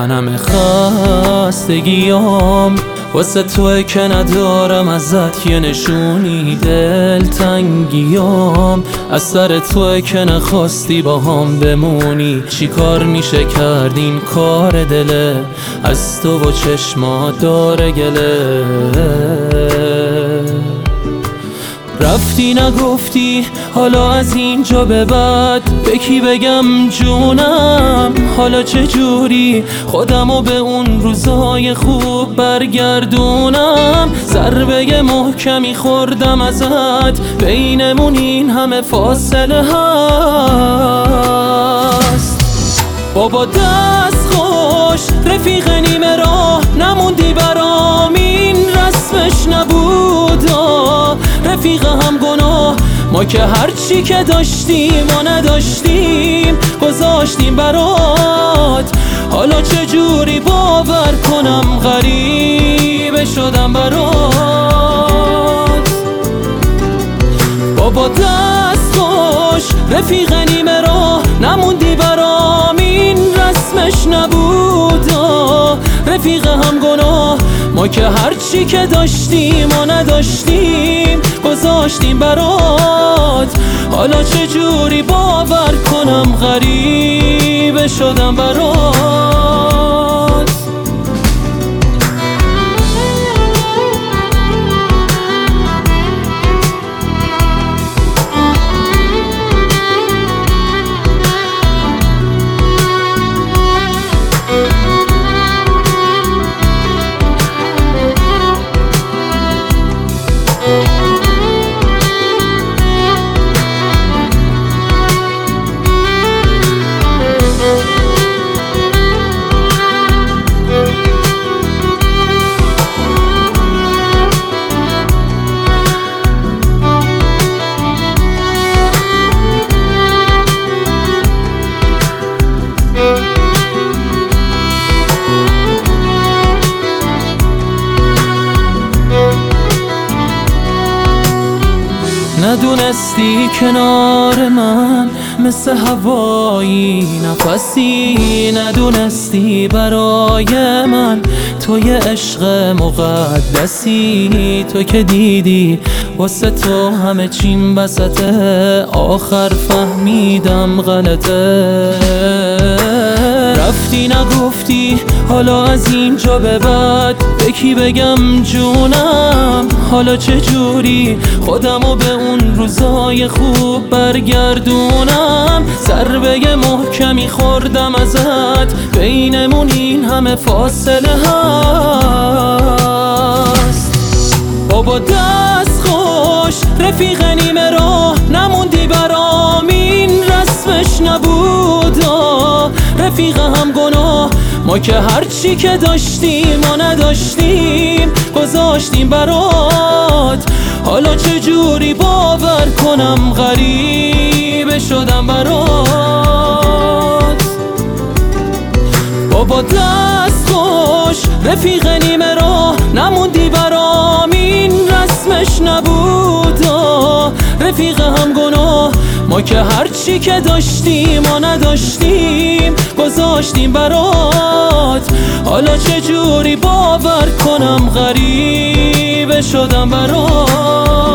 من همه خستگیام واسه توی که ندارم ازت یه نشونی، دلتنگیام از سر توی که نخواستی با هم بمونی. چی کار میشه کرد این کار دله، از تو و چشما داره گله. رفتی نگفتی حالا از اینجا به بعد به کی بگم جونم؟ حالا چجوری خودمو به اون روزهای خوب برگردونم؟ ضربه محکمی خوردم ازت، بینمون این همه فاصله هست. بابا دست خوش رفیق نیمه راه نموندی برام، این رسمش نبودا رفیق هم گناه. ما که هرچی که داشتیم و نداشتیم گذاشتیم برات، حالا چجوری باور کنم غریبه شدم برات. بابا دست خوش رفیق نیمه راه نموندی برام، این رسمش نبودا رفیق هم گناه. ما که هرچی که داشتیم و نداشتیم گذاشتیم برات، حالا چجوری باور کنم غریبه شدم برات. ندونستی کنار من مثل هوایی نفسی، ندونستی برای من تو یه عشق مقدسی. تو که دیدی واسه تو همه چیم بسته، آخر فهمیدم غلطه. رفتی نگفتی حالا از اینجا به بعد به کی بگم جونم؟ حالا چجوری خودمو به اون روزای خوب برگردونم؟ ضربه محکمی خوردم ازت، بینمون این همه فاصله هست. بابا دست خوش رفیق نیمه راه نموندی برام، این رسمش نبودا رفیق هم گناه. ما که هرچی که داشتیم و نداشتیم گذاشتیم برات، حالا چجوری باور کنم غریبه شدم برات. بابا دست خوش رفیق نیمه راه نموندی برام، این رسمش نبودا رفیق هم گناه. ما که هرچی که داشتیم و نداشتیم گذاشتیم برات، حالا چجوری باور کنم غریبه شدم برات.